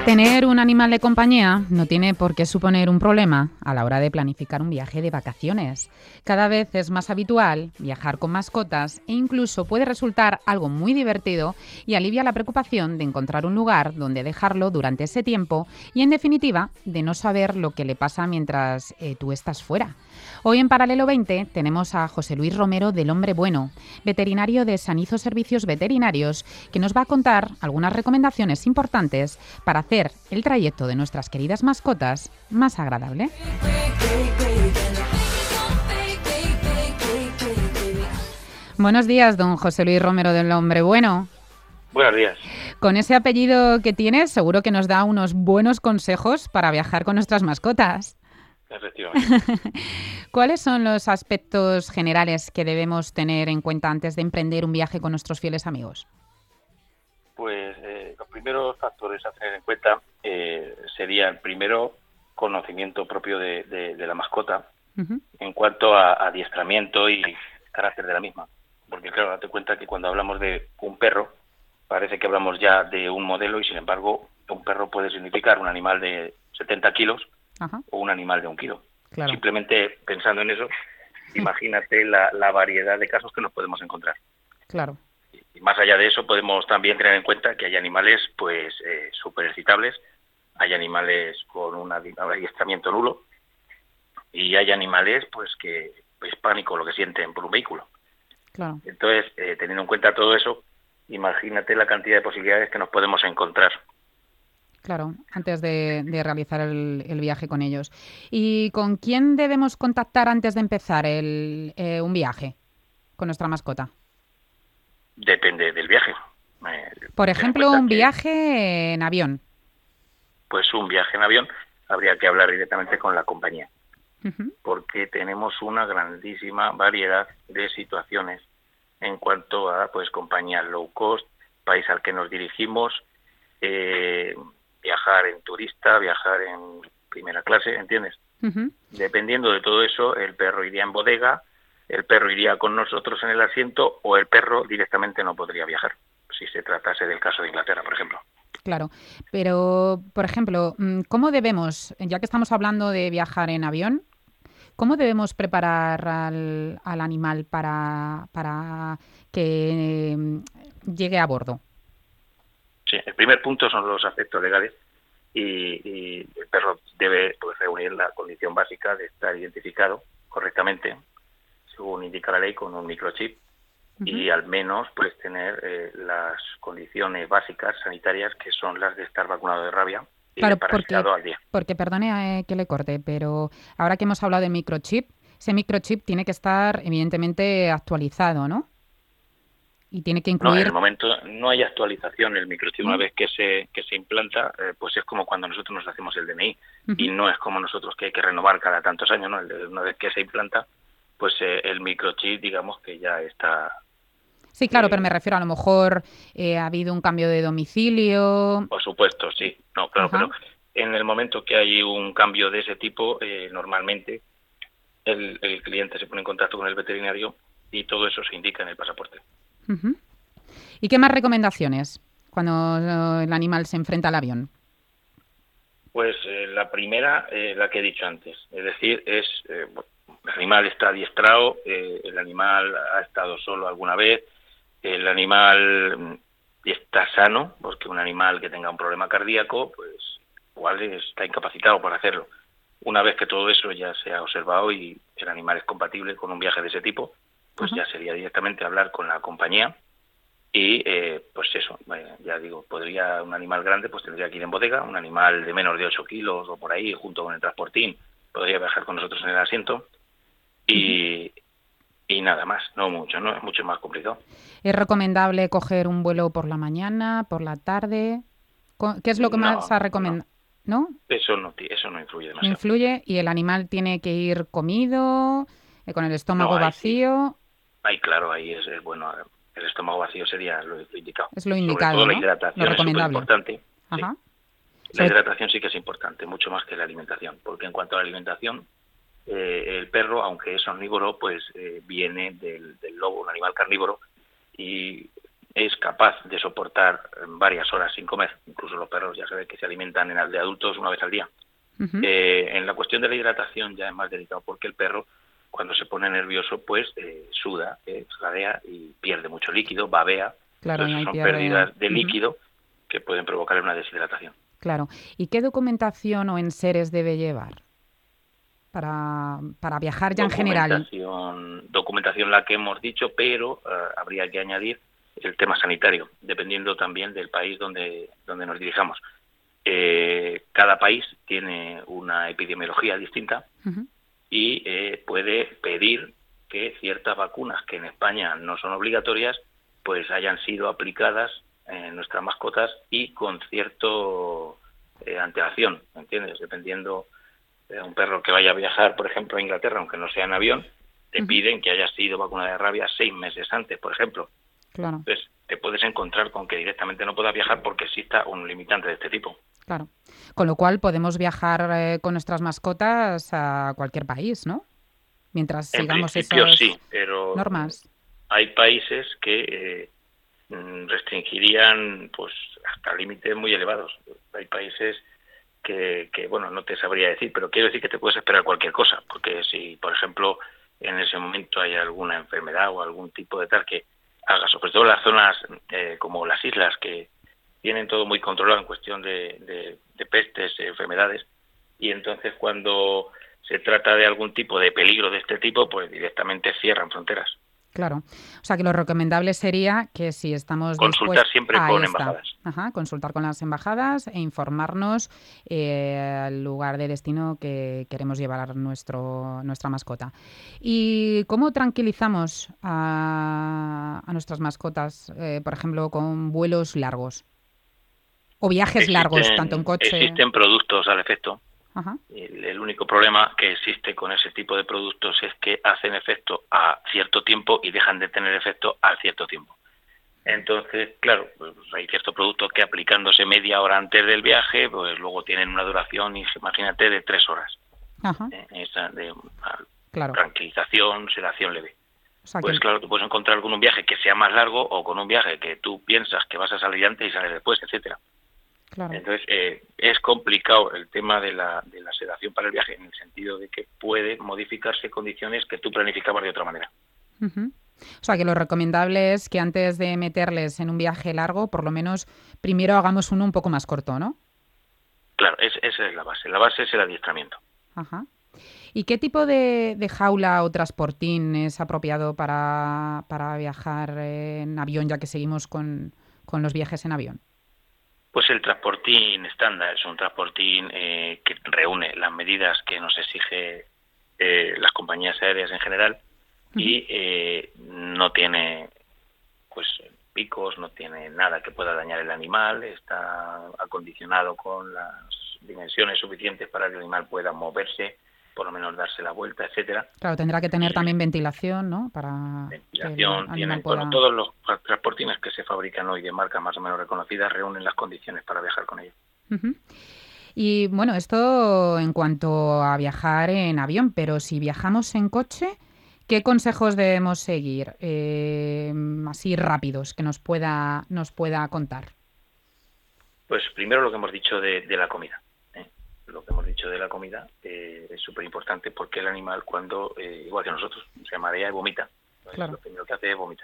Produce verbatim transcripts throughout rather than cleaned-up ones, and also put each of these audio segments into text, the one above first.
Tener un animal de compañía no tiene por qué suponer un problema a la hora de planificar un viaje de vacaciones. Cada vez es más habitual viajar con mascotas e incluso puede resultar algo muy divertido y alivia la preocupación de encontrar un lugar donde dejarlo durante ese tiempo y, en definitiva, de no saber lo que le pasa mientras eh, tú estás fuera. Hoy en Paralelo veinte tenemos a José Luis Romero del Hombre Bueno, veterinario de Sanizo Servicios Veterinarios, que nos va a contar algunas recomendaciones importantes para hacer el trayecto de nuestras queridas mascotas más agradable. Buenos días, don José Luis Romero del Hombre Bueno. Buenos días. Con ese apellido que tienes, seguro que nos da unos buenos consejos para viajar con nuestras mascotas. Efectivamente. ¿Cuáles son los aspectos generales que debemos tener en cuenta antes de emprender un viaje con nuestros fieles amigos? Pues eh, los primeros factores a tener en cuenta eh, serían, primero, conocimiento propio de, de, de la mascota uh-huh. en cuanto a, a adiestramiento y carácter de la misma. Porque, claro, date cuenta que cuando hablamos de un perro, parece que hablamos ya de un modelo y, sin embargo, un perro puede significar un animal de setenta kilos uh-huh. o un animal de un kilo. Claro. Simplemente pensando en eso, imagínate la, la variedad de casos que nos podemos encontrar. Claro. Y más allá de eso, podemos también tener en cuenta que hay animales pues eh, súper excitables, hay animales con un adiestramiento nulo y hay animales pues que pues pánico lo que sienten por un vehículo. Claro. Entonces, eh, teniendo en cuenta todo eso, imagínate la cantidad de posibilidades que nos podemos encontrar. Claro, antes de, de realizar el, el viaje con ellos. ¿Y con quién debemos contactar antes de empezar el, eh, un viaje con nuestra mascota? Depende del viaje. Eh, Por ejemplo, un viaje en avión. Pues un viaje en avión habría que hablar directamente con la compañía, uh-huh. porque tenemos una grandísima variedad de situaciones en cuanto a pues compañías low cost, país al que nos dirigimos, eh, viajar en turista, viajar en primera clase, ¿entiendes? Uh-huh. Dependiendo de todo eso, el perro iría en bodega, el perro iría con nosotros en el asiento o el perro directamente no podría viajar, si se tratase del caso de Inglaterra, por ejemplo. Claro, pero, por ejemplo, ¿cómo debemos, ya que estamos hablando de viajar en avión, cómo debemos preparar al, al animal para, para que eh, llegue a bordo? Sí, el primer punto son los aspectos legales y, y el perro debe pues, reunir la condición básica de estar identificado correctamente, según indica la ley, con un microchip uh-huh. y al menos pues tener eh, las condiciones básicas sanitarias que son las de estar vacunado de rabia y claro, de parasitado al día. Porque, perdone eh, que le corte, pero ahora que hemos hablado de microchip, ese microchip tiene que estar evidentemente actualizado, ¿no? Y tiene que incluir... No, en el momento no hay actualización. El microchip, una vez que se que se implanta, eh, pues es como cuando nosotros nos hacemos el D N I. Uh-huh. Y no es como nosotros que hay que renovar cada tantos años, ¿no? Una vez que se implanta, pues eh, el microchip, digamos que ya está... Sí, claro, eh, pero me refiero a lo mejor eh, ha habido un cambio de domicilio... Por supuesto, sí. No, claro, Ajá. pero en el momento que hay un cambio de ese tipo, eh, normalmente el, el cliente se pone en contacto con el veterinario y todo eso se indica en el pasaporte. Uh-huh. ¿Y qué más recomendaciones cuando el animal se enfrenta al avión? Pues eh, la primera, eh, la que he dicho antes, es decir, es eh, el animal está adiestrado, eh, el animal ha estado solo alguna vez, el animal está sano, porque un animal que tenga un problema cardíaco, pues igual está incapacitado para hacerlo. Una vez que todo eso ya se ha observado y el animal es compatible con un viaje de ese tipo, pues uh-huh. ya sería directamente hablar con la compañía y eh, pues eso, eh, ya digo, podría un animal grande pues tendría que ir en bodega, un animal de menos de ocho kilos o por ahí junto con el transportín podría viajar con nosotros en el asiento y, uh-huh. y nada más, no mucho, no es mucho más complicado. ¿Es recomendable coger un vuelo por la mañana, por la tarde? ¿Qué es lo que no, más ha recomendado? No, ¿No? Eso no, eso no influye demasiado. No influye y el animal tiene que ir comido, eh, con el estómago no, ahí vacío. Sí. Ahí claro, ahí es, es bueno, el estómago vacío sería lo, lo indicado. Es lo indicado, Sobre todo ¿no? la hidratación lo recomendable. es súper importante. Ajá. Sí. La hidratación sí que es importante, mucho más que la alimentación, porque en cuanto a la alimentación, eh, el perro, aunque es omnívoro, pues eh, viene del, del lobo, un animal carnívoro, y es capaz de soportar varias horas sin comer. Incluso los perros ya saben que se alimentan en de adultos una vez al día. Uh-huh. Eh, en la cuestión de la hidratación ya es más delicado porque el perro, cuando se pone nervioso, pues eh, suda, eh, jadea y pierde mucho líquido, babea. Claro, Entonces son pierde... pérdidas de uh-huh. líquido que pueden provocar una deshidratación. Claro. ¿Y qué documentación o enseres debe llevar para, para viajar ya en general? Documentación la que hemos dicho, pero uh, habría que añadir el tema sanitario, dependiendo también del país donde, donde nos dirijamos. Eh, cada país tiene una epidemiología distinta uh-huh. y eh, puede pedir que ciertas vacunas que en España no son obligatorias, pues hayan sido aplicadas en nuestras mascotas y con cierto eh, antelación, ¿entiendes? Dependiendo de un perro que vaya a viajar, por ejemplo, a Inglaterra, aunque no sea en avión, te uh-huh. piden que haya sido vacunada de rabia seis meses antes, por ejemplo. Claro. Entonces, te puedes encontrar con que directamente no puedas viajar porque exista un limitante de este tipo. Claro. Con lo cual podemos viajar eh, con nuestras mascotas a cualquier país, ¿no? Mientras en sigamos principio, esas sí, pero normas. Hay países que eh, restringirían pues hasta límites muy elevados. Hay países que, que, bueno, no te sabría decir, pero quiero decir que te puedes esperar cualquier cosa, porque si, por ejemplo, en ese momento hay alguna enfermedad o algún tipo de tal que haga, sobre todo en las zonas eh, como las islas, que tienen todo muy controlado en cuestión de, de, de pestes, enfermedades, y entonces cuando se trata de algún tipo de peligro de este tipo, pues directamente cierran fronteras. Claro. O sea, que lo recomendable sería que si estamos Consultar dispuestos... siempre con embajadas. Ajá, consultar con las embajadas e informarnos eh, al lugar de destino que queremos llevar a nuestro, nuestra mascota. ¿Y cómo tranquilizamos a, a nuestras mascotas, eh, por ejemplo, con vuelos largos? O viajes existen, largos, tanto en coche... Existen productos al efecto. Ajá. El, el único problema que existe con ese tipo de productos es que hacen efecto a cierto tiempo y dejan de tener efecto a cierto tiempo. Entonces, claro, pues hay ciertos productos que aplicándose media hora antes del viaje, pues luego tienen una duración, imagínate, de tres horas. Ajá. Eh, esa de claro. tranquilización, sedación leve. O sea, pues que... claro, tú puedes encontrar con un viaje que sea más largo o con un viaje que tú piensas que vas a salir antes y sales después, etcétera. Claro. Entonces, eh, es complicado el tema de la, de la sedación para el viaje, en el sentido de que puede modificarse condiciones que tú planificabas de otra manera. Uh-huh. O sea, que lo recomendable es que antes de meterles en un viaje largo, por lo menos primero hagamos uno un poco más corto, ¿no? Claro, es, esa es la base. La base es el adiestramiento. Ajá. ¿Y qué tipo de, de jaula o transportín es apropiado para, para viajar en avión, ya que seguimos con, con los viajes en avión? Pues el transportín estándar es un transportín eh, que reúne las medidas que nos exige eh, las compañías aéreas en general y eh, no tiene pues picos, no tiene nada que pueda dañar el animal, está acondicionado con las dimensiones suficientes para que el animal pueda moverse, por lo menos darse la vuelta, etcétera. Claro, tendrá que tener y, también ventilación, ¿no? Para ventilación, tienen, pueda... bueno, todos los transportines que se fabrican hoy de marcas más o menos reconocidas reúnen las condiciones para viajar con ellos. Uh-huh. Y bueno, esto en cuanto a viajar en avión, pero si viajamos en coche, ¿qué consejos debemos seguir? Eh, así rápidos, que nos pueda, nos pueda contar. Pues primero lo que hemos dicho de, de la comida. ¿eh? Lo que hemos dicho de la comida eh, es súper importante porque el animal cuando, eh, igual que nosotros, se marea y vomita. Claro. Lo primero que hace es vomitar.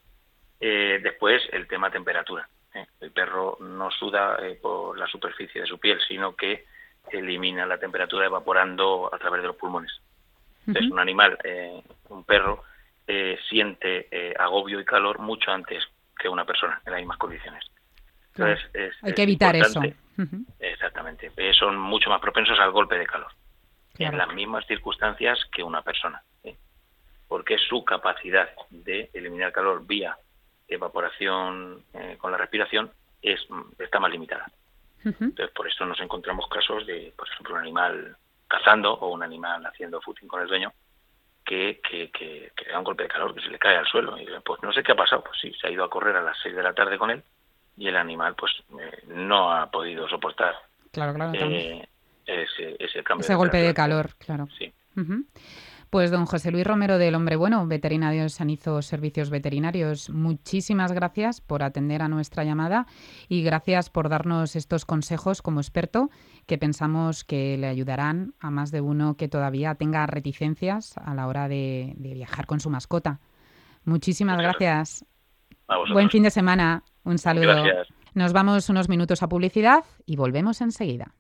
Eh, después el tema temperatura. ¿eh? El perro no suda eh, por la superficie de su piel, sino que elimina la temperatura evaporando a través de los pulmones. Entonces, uh-huh. un animal, eh, un perro, eh, siente eh, agobio y calor mucho antes que una persona en las mismas condiciones. Entonces, claro. es, Hay es que evitar eso. Uh-huh. Exactamente. Eh, son mucho más propensos al golpe de calor. Claro. En las mismas circunstancias que una persona. ¿eh? Porque su capacidad de eliminar calor vía evaporación eh, con la respiración es está más limitada. Uh-huh. Entonces, por eso nos encontramos casos de, por ejemplo, un animal cazando o un animal haciendo footing con el dueño que, que, que, que le da un golpe de calor, que se le cae al suelo. Y pues no sé qué ha pasado, pues sí, se ha ido a correr a las seis de la tarde con él y el animal pues eh, no ha podido soportar claro, claro, eh, ese, ese cambio ese de golpe de calor, claro. Sí. Uh-huh. Pues don José Luis Romero del Hombre Bueno, veterinario de Sanizo Servicios Veterinarios, muchísimas gracias por atender a nuestra llamada y gracias por darnos estos consejos como experto que pensamos que le ayudarán a más de uno que todavía tenga reticencias a la hora de, de viajar con su mascota. Muchísimas gracias. Buen fin de semana. Un saludo. Gracias. Nos vamos unos minutos a publicidad y volvemos enseguida.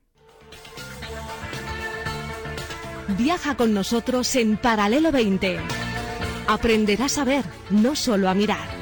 Viaja con nosotros en Paralelo veinte. Aprenderás a ver, no solo a mirar.